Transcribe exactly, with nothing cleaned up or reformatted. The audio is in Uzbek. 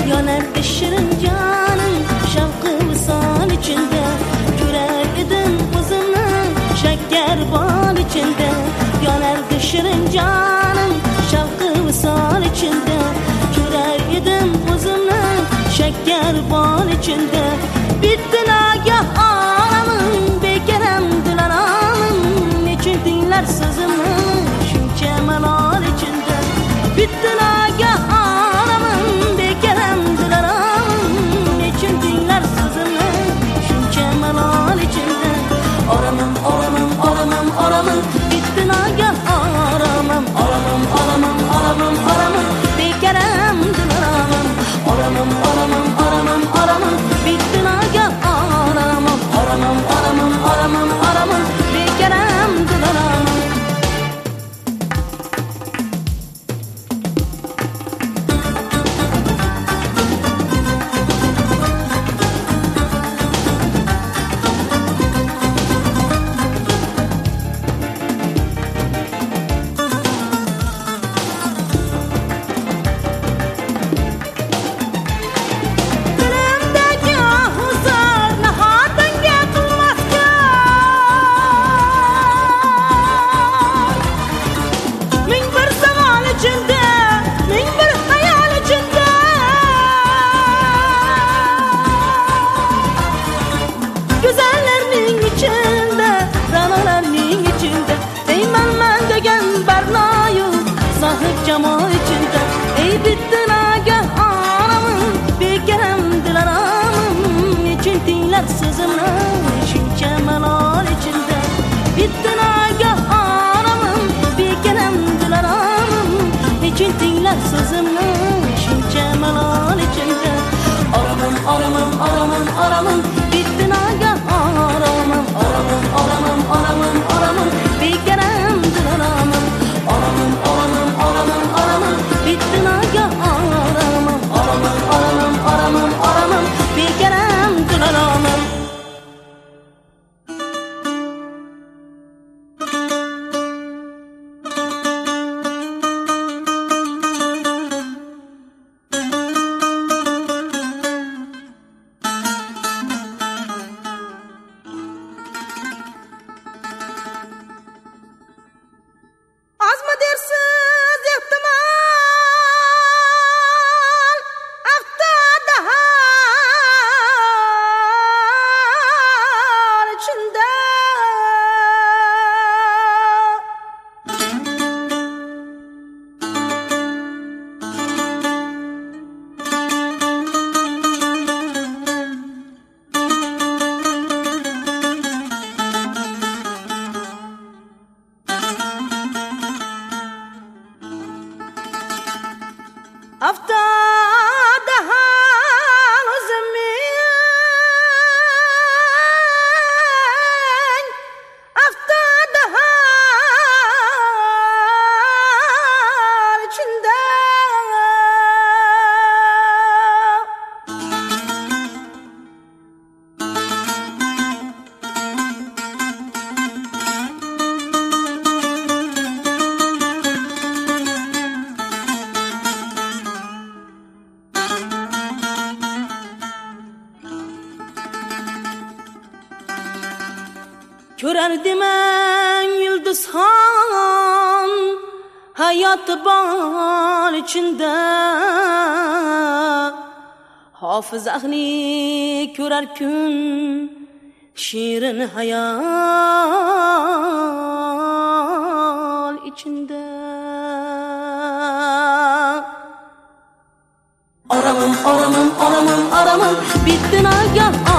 Yonardi shirin jonim shavqi visol ichida, ko'rar edim o'zimni shakkar bol ichida. Yonardi shirin jonim shavqi visol ichida, ko'rar edim o'zimni shakkar bol ichida. Bitti nagah olamim bekaram dilaramim, nechun tinglar so'zimni shuncha malol ichida. Bitti nagah olamim bekaram dilaramim, nechun tinglar so'zimni shuncha malol ichida. Oramim oramim oramim oramim, bitti nagah oramim oramim oramim oramim oramim, bekaram dilaramim. Oramim oramim oramim oramim, bitti nagah oramim oramim oramim oramim oramim, bekaram dilaramim. Jamoa içinde ey bitti nagah olamim bekaram dilaramim, nechun tinglar so'zimni shuncha malol ichida. Bitti nagah olamim bekaram dilaramim, nechun tinglar so'zimni shuncha malol ichida. Oramim oramim oramim oramim, bitti nagah oramim oramim oramim oramim oramim, bekaram dilaramim. Oramim oramim oramim oramim, bitti nagah oramim oramim oramim oramim oramim, bekaram dilaramim. Aftada hal o'zimmen, aftada hal ichida. Ko'rardim yulduzxon hayot bol ichida, hofiz ahli ko'rar kun shirin hayol ichida. Oramim oramim oramim oramim, bitti nagah